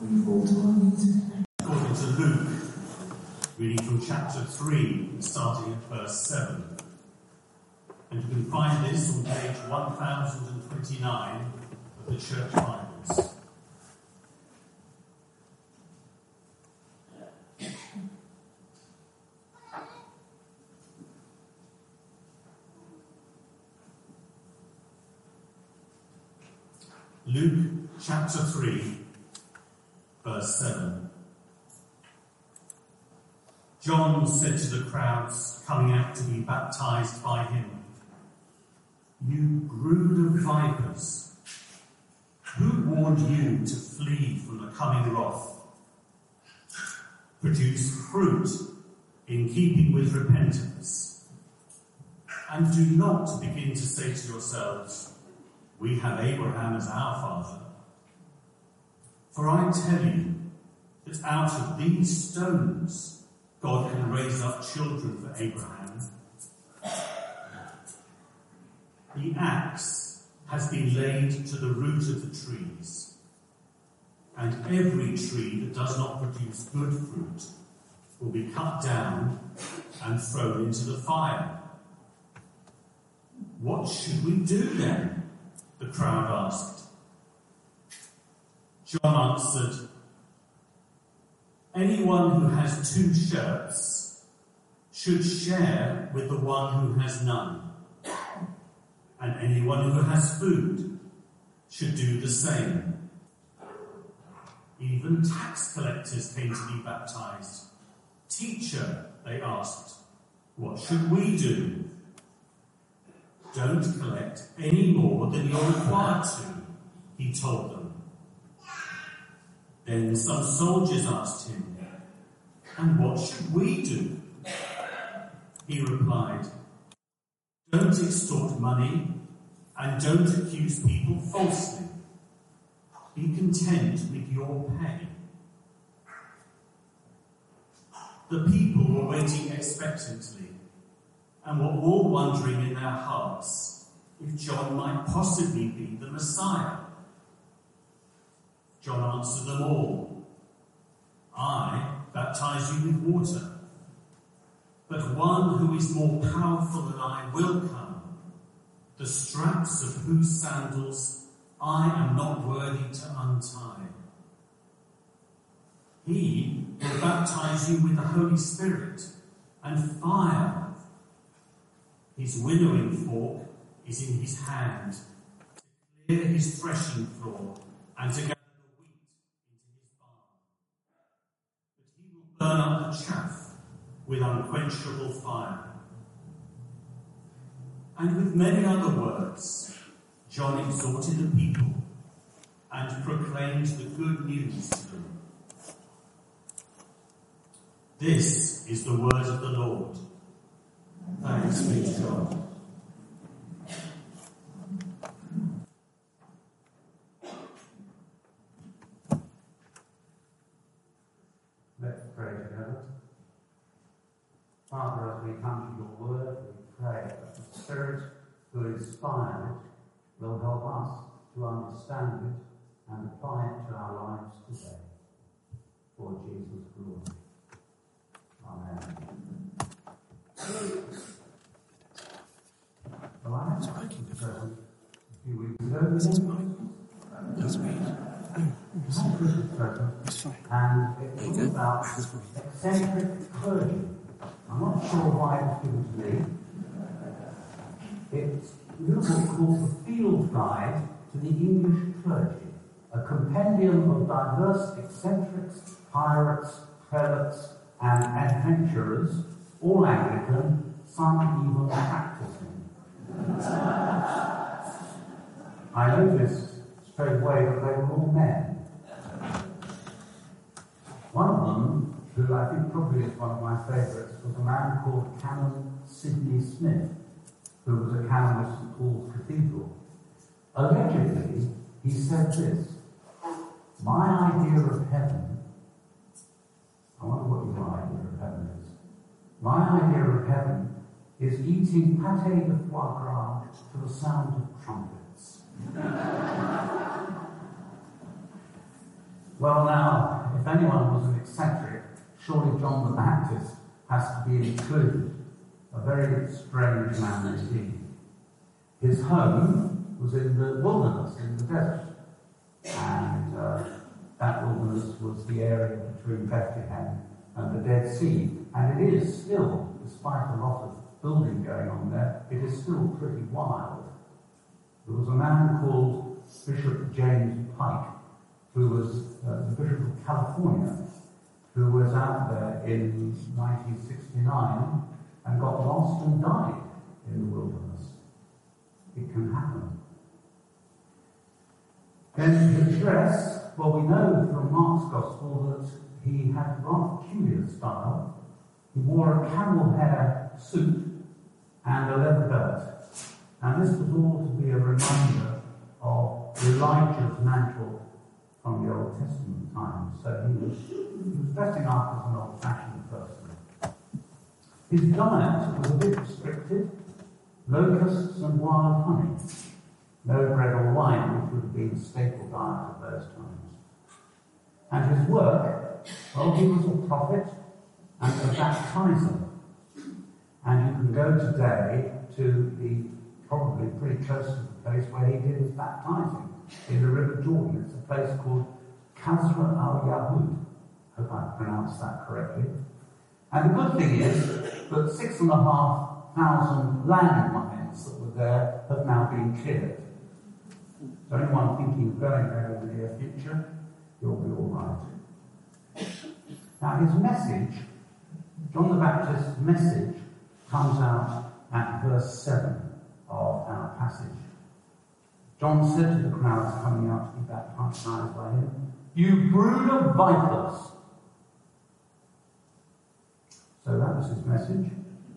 We fall to our knees. According to Luke, reading from chapter 3, starting at verse 7. And you can find this on page 1029 of the Church Bibles. Luke chapter 3, verse 7. John said to the crowds coming out to be baptized by him, "You brood of vipers, who warned you to flee from the coming wrath? Produce fruit in keeping with repentance, and do not begin to say to yourselves, 'We have Abraham as our father.' For I tell you that out of these stones God can raise up children for Abraham. The axe has been laid to the root of the trees, and every tree that does not produce good fruit will be cut down and thrown into the fire." "What should we do then?" the crowd asked. John answered, "Anyone who has 2 shirts should share with the one who has none, and anyone who has food should do the same. Even tax collectors came to be baptized. 'Teacher,' they asked, 'what should we do?' 'Don't collect any more than you're required to,' he told them. Then some soldiers asked him, 'And what should we do?' He replied, 'Don't extort money and don't accuse people falsely. Be content with your pay.' The people were waiting expectantly and were all wondering in their hearts if John might possibly be the Messiah. John answered them all, 'I baptize you with water, but one who is more powerful than I will come, the straps of whose sandals I am not worthy to untie. He will baptize you with the Holy Spirit and fire. His winnowing fork is in his hand to clear his threshing floor and to gather the wheat into his barn. But he will burn up the chaff with unquenchable fire." And with many other words, John exhorted the people and proclaimed the good news to them. This is the word of the Lord. Thanks be to God. Let's pray together. Father, as we come to your word, we pray that the Spirit who inspired it will help us to understand it and apply it to our lives today. For Jesus' glory. Amen. Well, I had a present a few weeks ago. Is it mine? Yes, please. And it was about eccentric clergy. I'm not sure why it was given to me. It's a little book called The Field Guide to the English Clergy, a compendium of diverse eccentrics, pirates, prelates, and adventurers, all Anglican, some even practicing. I noticed straight away that they were all men. One of them, who I think probably is one of my favourites, was a man called Canon Sidney Smith, who was a canon of St. Paul's Cathedral. Allegedly, he said this: "My idea of heaven," I wonder what your idea of heaven is. "My idea of heaven is eating pâté de foie gras to the sound of trumpets." Well, now, if anyone was an eccentric, surely John the Baptist has to be included. A very strange man indeed. His home was in the wilderness, in the desert. And that wilderness was the area between Bethlehem and the Dead Sea. And it is still, despite a lot of building going on there, it is still pretty wild. There was a man called Bishop James Pike, who was the Bishop of California, who was out there in 1969 and got lost and died in the wilderness. It can happen. Then his dress, well, we know from Mark's Gospel that he had a rather peculiar style. He wore a camel hair suit and a leather belt. And this was all to be a reminder of Elijah's mantle from the Old Testament times. So he was dressing up as an old-fashioned person. His diet was a bit restricted: locusts and wild honey. No bread or wine, which would have been the staple diet of those times. And his work, well, he was a prophet and a baptizer. And you can go today to the, probably pretty close to the place where he did his baptizing, in the River Jordan. It's a place called Qasr al-Yahud. I hope I pronounced that correctly. And the good thing is that 6,500 landmines that were there have now been cleared. So anyone thinking of going there in the near future, you'll be all right. Now his message, John the Baptist's message, comes out at verse 7 of our passage. John said to the crowds coming out to be baptized by him, "You brood of vipers." So that was his message.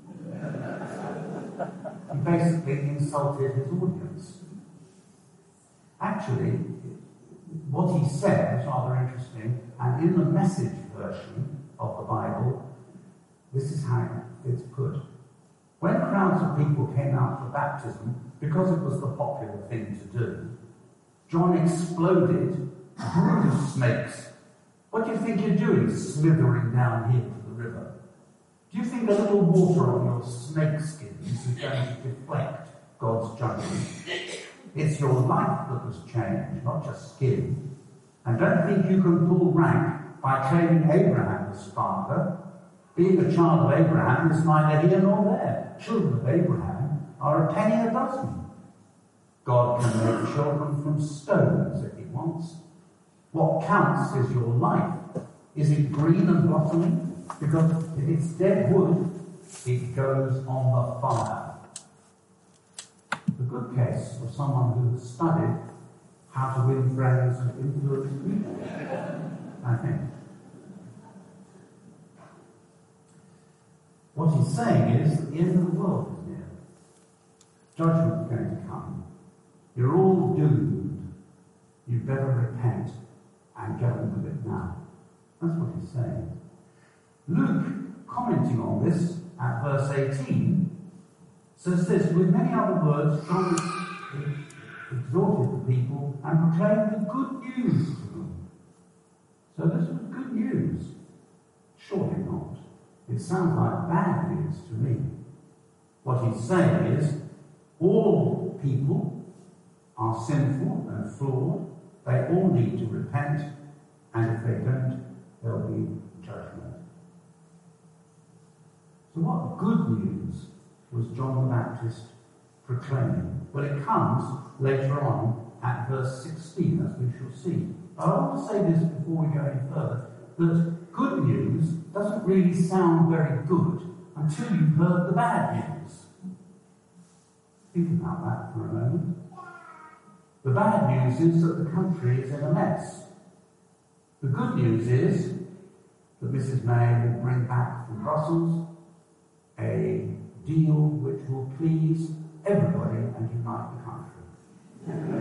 He basically insulted his audience. Actually, what he said is rather interesting, and in the Message version of the Bible, this is how it's put. When crowds of people came out for baptism, because it was the popular thing to do, John exploded, "Brood of snakes! What do you think you're doing, slithering down here to the river? Do you think a little water on your snake skins is going to deflect God's judgment? It's your life that was changed, not just skin. And don't think you can pull rank by claiming Abraham as father. Being a child of Abraham is neither here nor there. Children of Abraham are a penny a dozen. God can make children from stones if he wants. What counts is your life. Is it green and blossoming? Because if it's dead wood, it goes on the fire." The good case of someone who has studied how to win friends and influence people, I think. What he's saying is that the end of the world is near. Judgment's going to come. You're all doomed. You'd better repent and get on with it now. That's what he's saying. Luke, commenting on this at verse 18, says this: "With many other words, John exhorted the people and proclaimed the good news to them." So this was good news. Surely not. It sounds like bad news to me. What he's saying is, all people are sinful and flawed. They all need to repent, and if they don't, there'll be judgment. So what good news was John the Baptist proclaiming? Well, it comes later on at verse 16, as we shall see. But I want to say this before we go any further, that good news doesn't really sound very good until you've heard the bad news. Think about that for a moment. The bad news is that the country is in a mess. The good news is that Mrs. May will bring back from Brussels a deal which will please everybody and unite the country.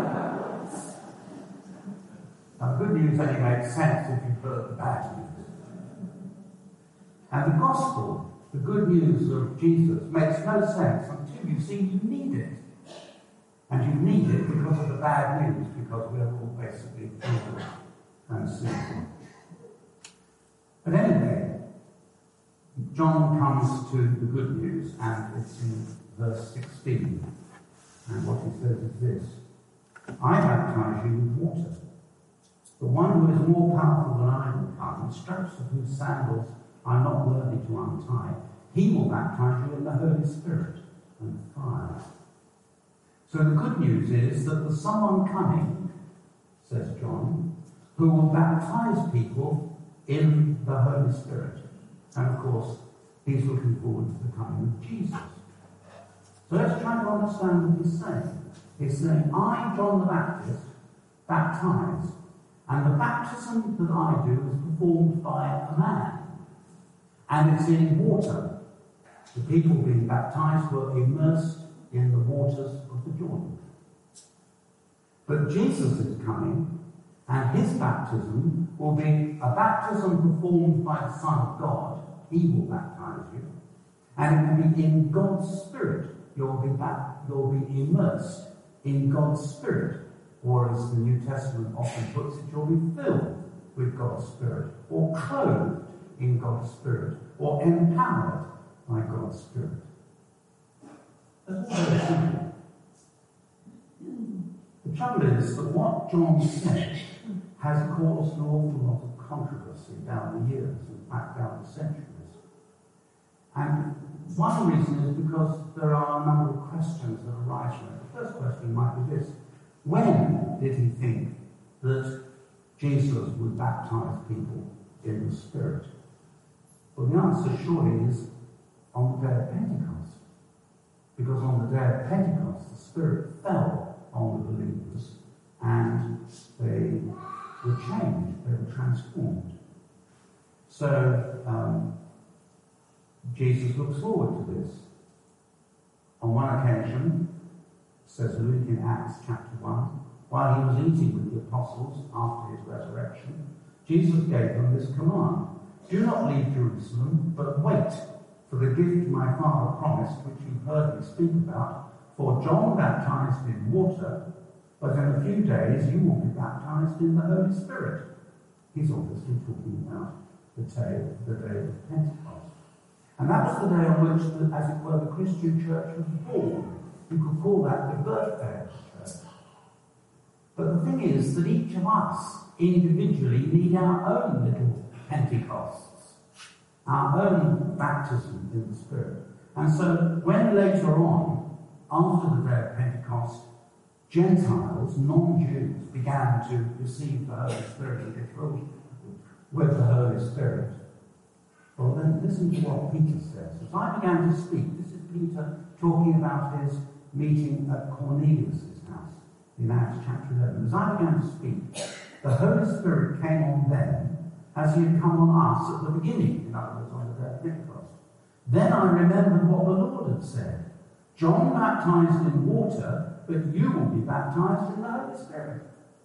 Now, good news only makes sense if you've heard the bad news. And the gospel, the good news of Jesus, makes no sense until you see you need it. And you need it because of the bad news, because we're all basically evil and sinful. But anyway, John comes to the good news, and it's in verse 16. And what he says is this: I baptize you with water. The one who is more powerful than I will come, the straps of whose sandals I'm not worthy to untie. He will baptize you in the Holy Spirit and fire. So the good news is that there's someone coming, says John, who will baptize people in the Holy Spirit. And of course, he's looking forward to the coming of Jesus. So let's try to understand what he's saying. He's saying, I, John the Baptist, baptize. And the baptism that I do is performed by a man. And it's in water. The people being baptized were immersed in the waters of the Jordan. But Jesus is coming, and his baptism will be a baptism performed by the Son of God. He will baptize you. And it will be in God's Spirit. You'll be immersed in God's Spirit. Or as the New Testament often puts it, you'll be filled with God's Spirit, or clothed in God's Spirit, or empowered by God's Spirit. That's very simple. The trouble is that what John said has caused an awful lot of controversy down the years, in fact down the centuries. And one reason is because there are a number of questions that arise from it. The first question might be this: when did he think that Jesus would baptize people in the Spirit? Well, the answer surely is on the day of Pentecost. Because on the day of Pentecost, the Spirit fell on the believers and they were changed, they were transformed. So, Jesus looks forward to this. On one occasion, says Luke in Acts chapter 1, while he was eating with the apostles after his resurrection, Jesus gave them this command: do not leave Jerusalem, but wait for the gift my Father promised, which you've heard me speak about. For John baptized in water, but in a few days you will be baptized in the Holy Spirit. He's obviously talking about the day of Pentecost. And that was the day on which, as it were, the Christian church was born. You could call that the birthday of the church. But the thing is that each of us individually need our own little Pentecosts, our own baptism in the Spirit. And so when later on, after the day of Pentecost, Gentiles, non-Jews, began to receive the Holy Spirit and get filled with the Holy Spirit, well then listen to what Peter says. As I began to speak, this is Peter talking about his meeting at Cornelius' house in Acts chapter 11. As I began to speak, the Holy Spirit came on them as he had come on us at the beginning, in other words, on the day of Pentecost. Then I remembered what the Lord had said: John baptized in water, but you will be baptized in the Holy Spirit.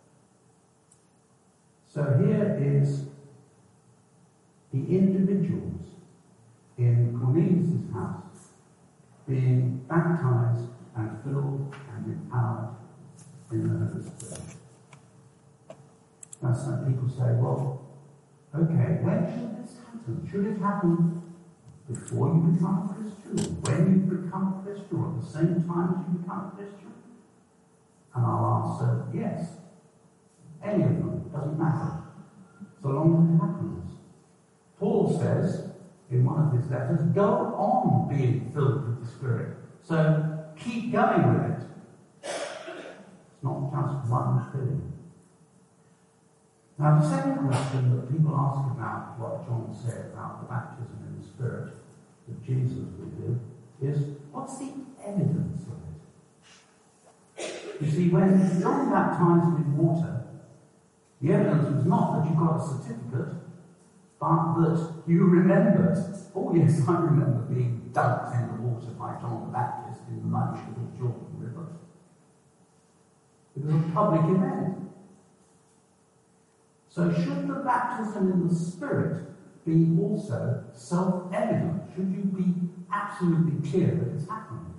So here is the individuals in Cornelius' house being baptized and filled and empowered in the Holy Spirit. Now some people say, well, okay, when should this happen? Should it happen before you become a Christian, or when you become a Christian, or at the same time as you become a Christian? And I'll answer, yes. Any of them, doesn't matter, so long as it happens. Paul says in one of his letters, go on being filled with the Spirit. So keep going with it. It's not just one filling. Now the second question that people ask about what John said about the baptism in the Spirit that Jesus would do is, what's the evidence of it? You see, when John baptized with water, the evidence was not that you got a certificate, but that you remembered. Oh yes, I remember being dunked in the water by John the Baptist in the muddy little Jordan River. It was a public event. So should the baptism in the Spirit be also self-evident? Should you be absolutely clear that it's happening?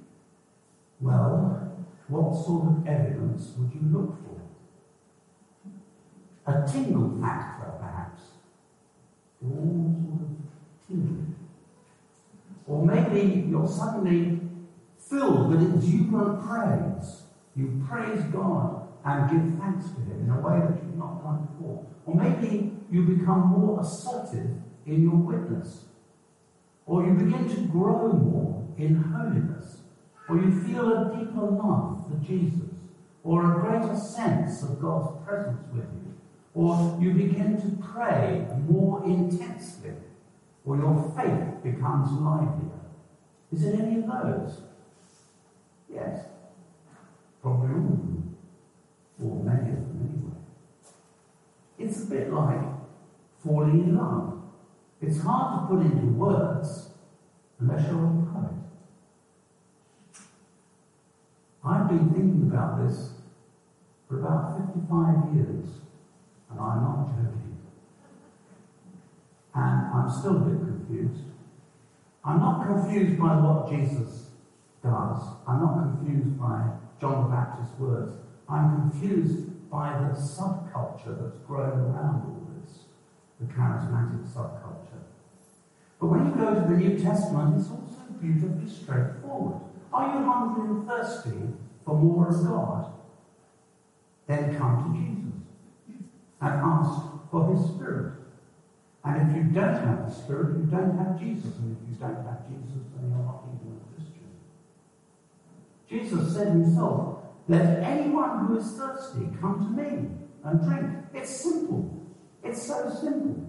Well, what sort of evidence would you look for? a tingle factor, perhaps. You're all sort of tingling. Or maybe you're suddenly filled with exuberant praise. You praise God and give thanks to Him in a way that you've not done before. Or maybe you become more assertive in your witness. Or you begin to grow more in holiness. Or you feel a deeper love for Jesus. Or a greater sense of God's presence with you. Or you begin to pray more intensely. Or your faith becomes livelier. Is it any of those? Yes. Probably all of them. Or many of them anyway. It's a bit like falling in love. It's hard to put into words unless you're a poet. I've been thinking about this for about 55 years, and I'm not joking. And I'm still a bit confused. I'm not confused by what Jesus does. I'm not confused by John the Baptist's words. I'm confused by the subculture that's grown around all this, the charismatic subculture. But when you go to the New Testament, it's also beautifully straightforward. Are you hungry and thirsty for more of God? Then come to Jesus and ask for His Spirit. And if you don't have the Spirit, you don't have Jesus. And if you don't have Jesus, then you're not even a Christian. Jesus said Himself, "Let anyone who is thirsty come to me and drink." It's simple. It's so simple.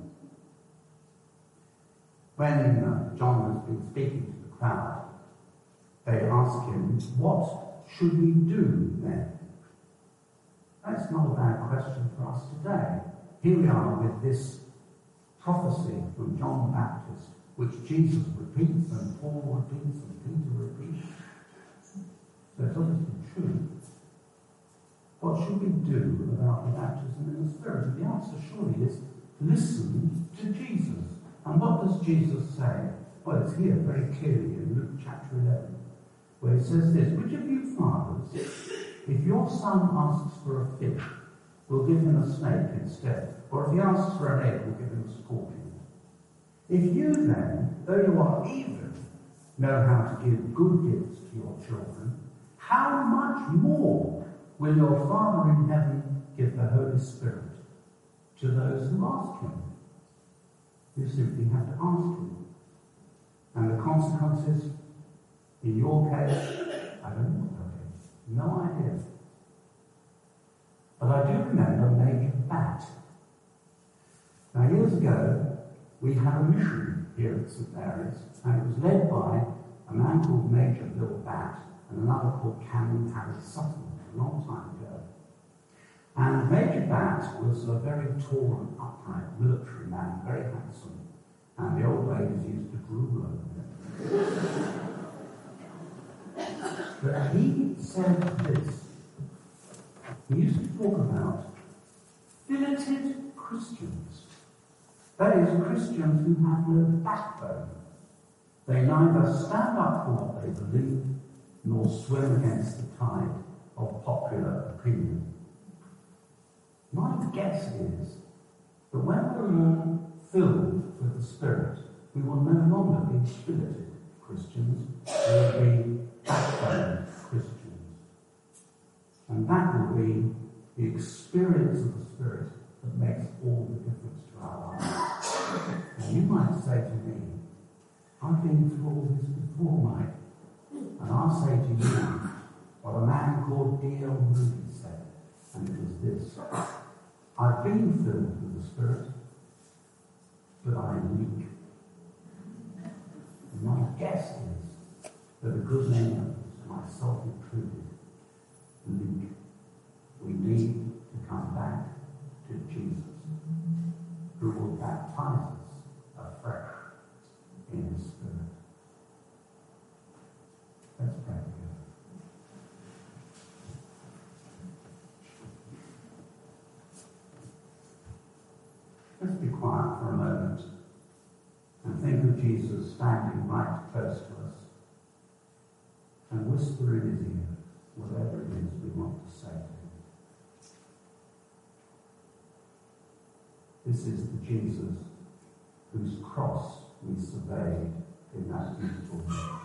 When John has been speaking to the crowd, they ask him, "What should we do then?" That's not a bad question for us today. Here we are with this prophecy from John the Baptist, which Jesus repeats and Paul repeats and Peter repeats. So it's obviously true. What should we do about the baptism in the Spirit? And the answer surely is listen to Jesus. And what does Jesus say? Well, it's here very clearly in Luke chapter 11, where He says this: "Which of you fathers, if your son asks for a fish, will give him a snake instead? Or if he asks for an egg, will give him a scorpion? If you then, though you are evil, know how to give good gifts to your children, how much more will your Father in heaven give the Holy Spirit to those who ask Him?" You simply have to ask Him. And the consequences, in your case, I don't know what that is. No idea. But I do remember Major Bat. Now, years ago, we had a mission here at St Mary's, and it was led by a man called Major Bill Bat and another called Canon Harry Sutton, a long time ago. And Major Bat was a very tall and upright military man, very handsome, and the old ladies used to drool over him. But he said this. He used to talk about filleted Christians. That is, Christians who have no backbone. They neither stand up for what they believe, nor swim against the tide of popular opinion. My guess is that when we're all filled with the Spirit, we will no longer be filleted Christians, we will be backbone Christians. And that will be the experience of the Spirit that makes all the difference to our lives. Now you might say to me, "I've been through all this before, Mike." And I'll say to you what a man called D.L. Moody said, and it was this: "I've been filled with the Spirit, but I leak." And my guess is that a good many of us, myself included, leak. We need to come back to Jesus, who will baptize us afresh in His Spirit. Let's pray together. Let's be quiet for a moment and think of Jesus standing right close to us and whisper in His ear whatever it is we want to say to Him. This is the Jesus whose cross we surveyed in that beautiful hymn.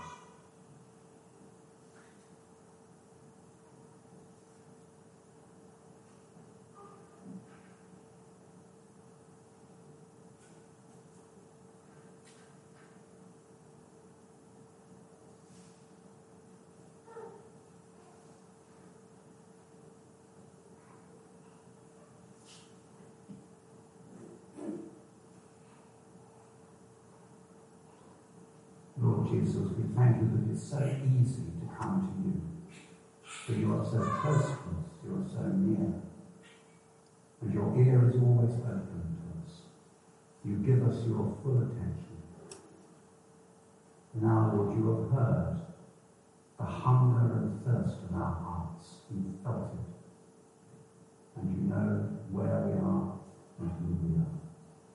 Lord Jesus, we thank you that it's so easy to come to you. For you are so close to us, you are so near. And your ear is always open to us. You give us your full attention. Now, Lord, you have heard the hunger and thirst of our hearts. You felt it. And you know where we are and who we are.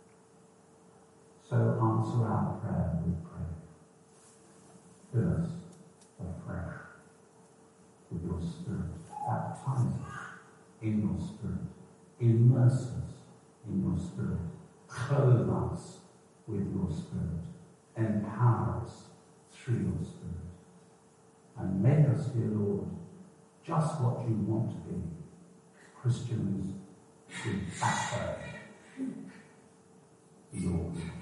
So answer our prayer, we pray. Fill us afresh with your Spirit. Baptize us in your Spirit. Immerse us in your Spirit. Clothe us with your Spirit. Empower us through your Spirit. And make us, dear Lord, just what you want to be. Christians with backbone. Your will.